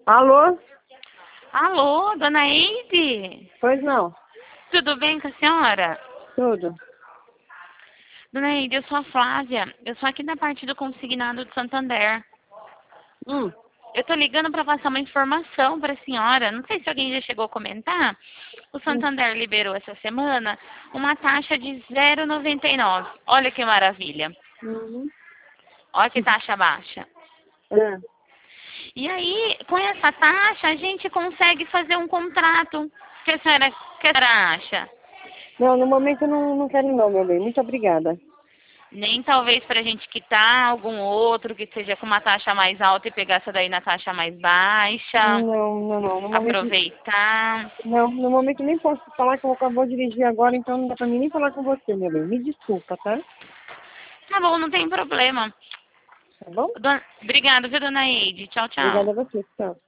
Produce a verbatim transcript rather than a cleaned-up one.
Alô? Alô, dona Eide? Pois não. Tudo bem com a senhora? Tudo. Dona Eide, eu sou a Flávia. Eu sou aqui da parte do consignado de Santander. Hum. Eu tô ligando para passar uma informação para a senhora. Não sei se alguém já chegou a comentar. O Santander liberou essa semana uma taxa de zero vírgula noventa e nove. Olha que maravilha. Uhum. Olha que taxa baixa. É. E aí, com essa taxa, a gente consegue fazer um contrato. O que a senhora, o que a senhora acha? Não, no momento eu não, não quero não, meu bem. Muito obrigada. Nem talvez para a gente quitar algum outro que seja com uma taxa mais alta e pegar essa daí na taxa mais baixa. Não, não, não. No momento, Aproveitar. não, no momento eu nem posso falar que eu acabou de dirigir agora, então não dá pra mim nem falar com você, meu bem. Me desculpa, tá? Tá bom, não tem problema. Tá bom? Dona... Obrigada, viu, dona Eide? Tchau, tchau. Obrigada a você, tchau.